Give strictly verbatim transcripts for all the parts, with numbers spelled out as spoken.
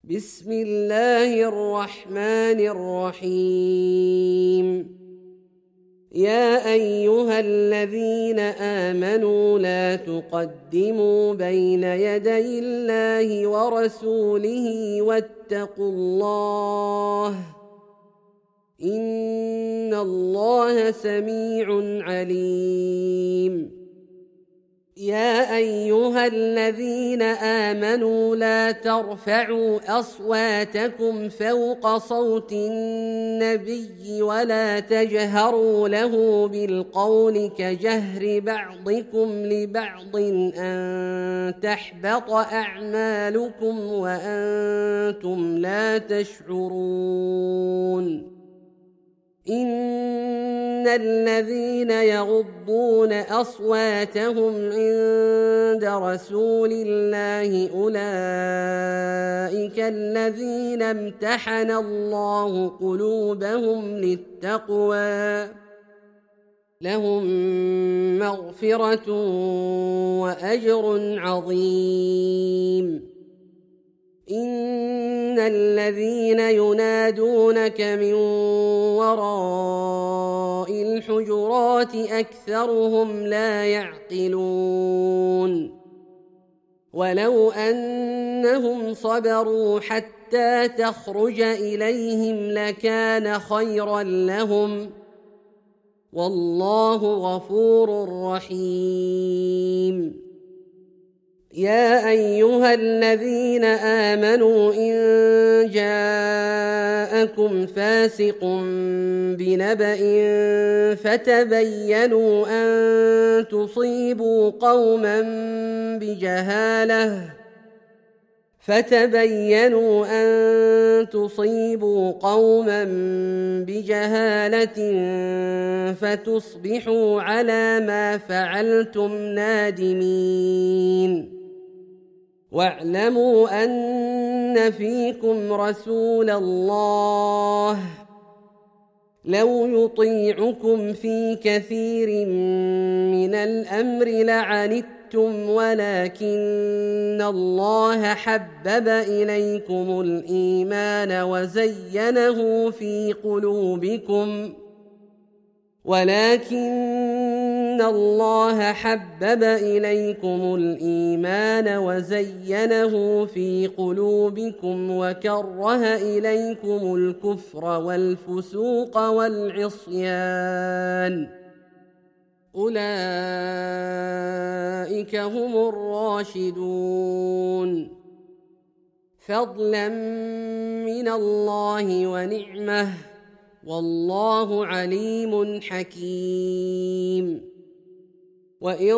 بسم الله الرحمن الرحيم. يا أيها الذين آمنوا لا تقدموا بين يدي الله ورسوله واتقوا الله إن الله سميع عليم. يا أيها الذين آمنوا لا ترفعوا أصواتكم فوق صوت النبي ولا تجهروا له بالقول كجهر بعضكم لبعض أن تحبط أعمالكم وأنتم لا تشعرون. إن الذين يغضون أصواتهم عند رسول الله أولئك الذين امتحن الله قلوبهم للتقوى لهم مغفرة وأجر عظيم. إن الذين ينادونك من وراء الحجرات أكثرهم لا يعقلون. ولو أنهم صبروا حتى تخرج إليهم لكان خيرا لهم والله غفور رحيم. يا أيها الذين آمنوا إن جاءكم فاسق بنبأ فتبينوا أن تصيبوا قوما بجهالة فتبينوا أن تصيبوا قوما بجهالة فتصبحوا على ما فعلتم نادمين. واعلموا أن فيكم رسول الله لو يطيعكم في كثير من الأمر لعنتم ولكن الله حبب إليكم الإيمان وزينه في قلوبكم ولكن الله حبب إليكم الإيمان وزينه في قلوبكم وكره إليكم الكفر والفسوق والعصيان أولئك هم الراشدون فضلا من الله ونعمه والله عليم حكيم. وإن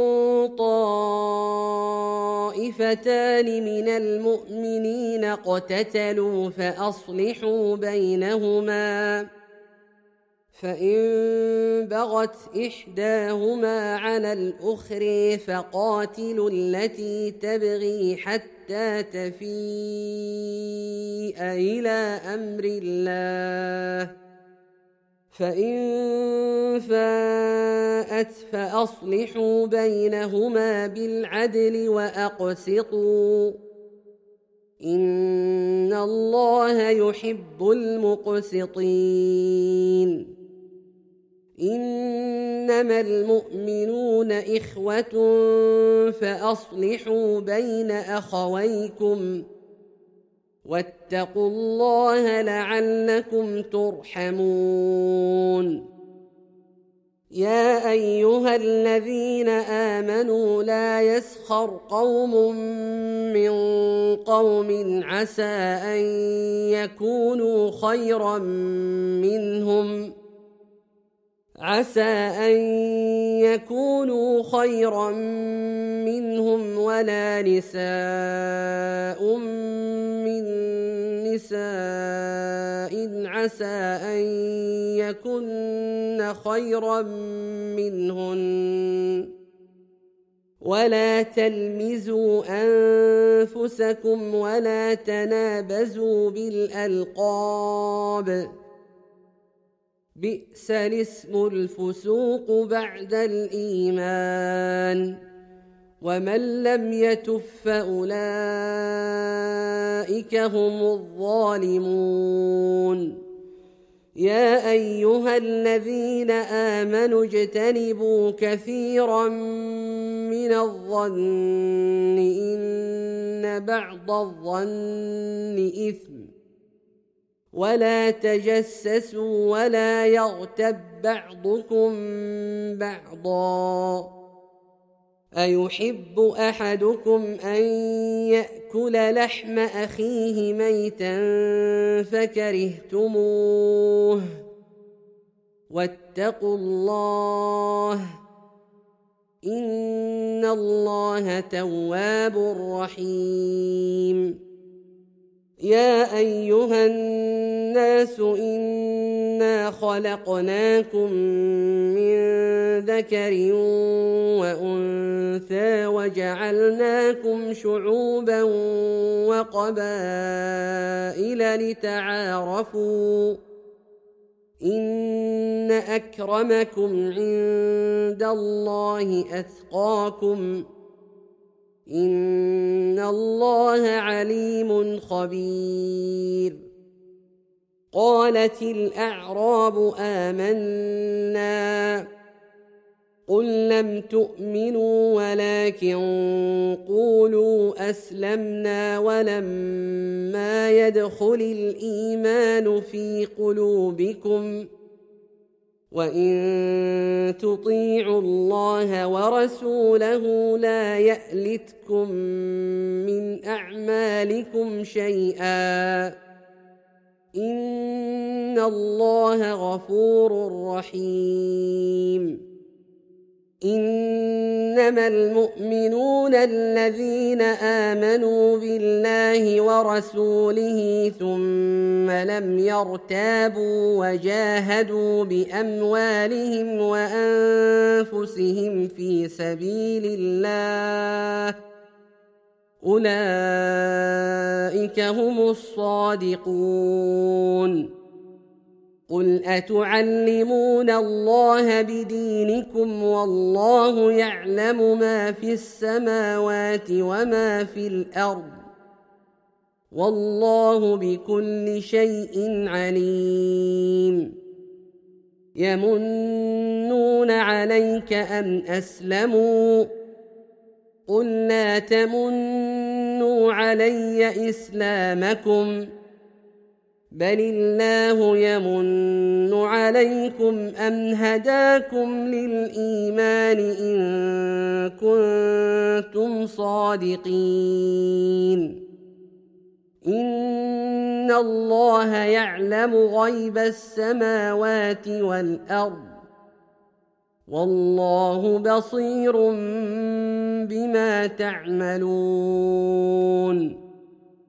طائفتان من المؤمنين اقتتلوا فأصلحوا بينهما فإن بغت إحداهما على الأخرى فقاتلوا التي تبغي حتى تفيء إلى أمر الله فإن فاءت فأصلحوا بينهما بالعدل وأقسطوا إن الله يحب المقسطين. إنما المؤمنون إخوة فأصلحوا بين أخويكم واتقوا الله لعلكم ترحمون. يا أيها الذين آمنوا لا يسخر قوم من قوم عسى أن يكونوا خيرا منهم عسى أن يكونوا خيرا منهم ولا نساء من نساء عسى أن يكن خيرا منهن ولا تلمزوا أنفسكم ولا تنابزوا بالألقاب بئس الاسم الفسوق بعد الإيمان ومن لم يتب فأولئك أولئك هم الظالمون. يا أيها الذين آمنوا اجتنبوا كثيرا من الظن إن بعض الظن إثم ولا تجسسوا ولا يغتب بعضكم بعضا أيحب أحدكم أن يأكل لحم أخيه ميتا فكرهتموه واتقوا الله إن الله تواب رحيم. يا أيها الناس إنا خلقناكم من ذكر وأنثى وجعلناكم شعوبا وقبائل لتعارفوا إن أكرمكم عند الله أتقاكم إن الله عليم خبير. قالت الأعراب آمنا قل لم تؤمنوا ولكن قولوا أسلمنا ولما يدخل الإيمان في قلوبكم وإن تطيعوا الله ورسوله لا يألتكم من أعمالكم شيئا إن الله غفور رحيم. إنما المؤمنون الذين آمنوا بالله ورسوله ثم لم يرتابوا وجاهدوا بأموالهم وأنفسهم في سبيل الله أولئك هم الصادقون. قل أتعلمون الله بدينكم والله يعلم ما في السماوات وما في الأرض والله بكل شيء عليم. يمنون عليك أن أسلموا قل لا تمنوا علي إسلامكم بل الله يمن عليكم أن هداكم للإيمان إن كنتم صادقين. إن الله يعلم غيب السماوات والأرض والله بصير بما تعملون.